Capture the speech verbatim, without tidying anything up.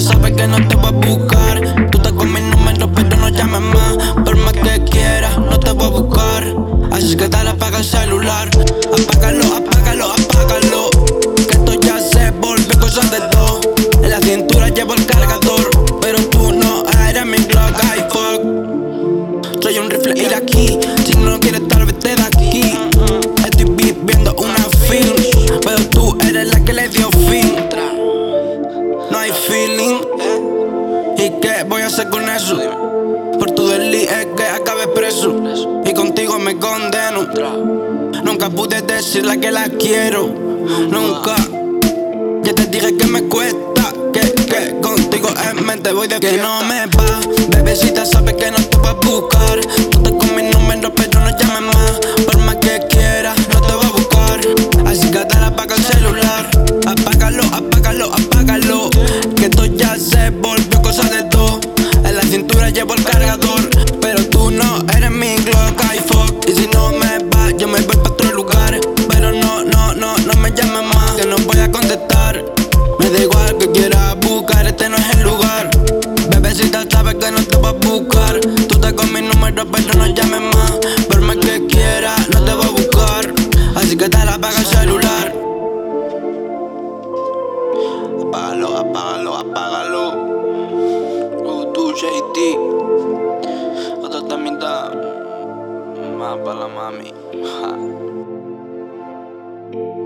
sabes que no te voy a buscar. Tú estás con mi número pero no llames más. Por más que quieras, no te voy a buscar. Así que dale, apaga el celular. Apágalo, apágalo, apágalo. Que esto ya se volvió cosa de dos. En la cintura llevo el cargador, pero tú no eres mi Glock, ay fuck. Soy un rifle iraquí. Si no quieres tal vez te da aquí. Estoy viviendo una film, pero tú eres la que le dio fin. No hay feeling. ¿Y qué voy a hacer con eso? Por tu delito es que acabé preso, y contigo me condeno. Nunca pude decirle que la quiero, nunca. Ya te dije que me cuesta, que, que contigo en mente voy de fiesta. Que no me va, bebecita, sabes que no te voy a buscar. Tú estás con mi número pero no llames más. Por más que quieras, no te voy a buscar. Así que dale, apaga el celular. Apágalo, apágalo, apágalo. Que esto ya se volvió cosa de dos. En la cintura llevo el cargador, pero tú no eres mi Glock, ay fuck. Y si no me va, yo me voy pa' otro lugar. Pero no, no, no, no me llames más, que no voy a contestar. Me da igual que quieras buscar, este no es el lugar. Bebecita, sabes que no te voy a buscar. Tú estás con mi número, pero no llames más. Por más que quieras, no te voy a buscar. Así que dale, apaga el celular. Apágalo, apágalo, apágalo. J T, otra temita más para la mami. Ja.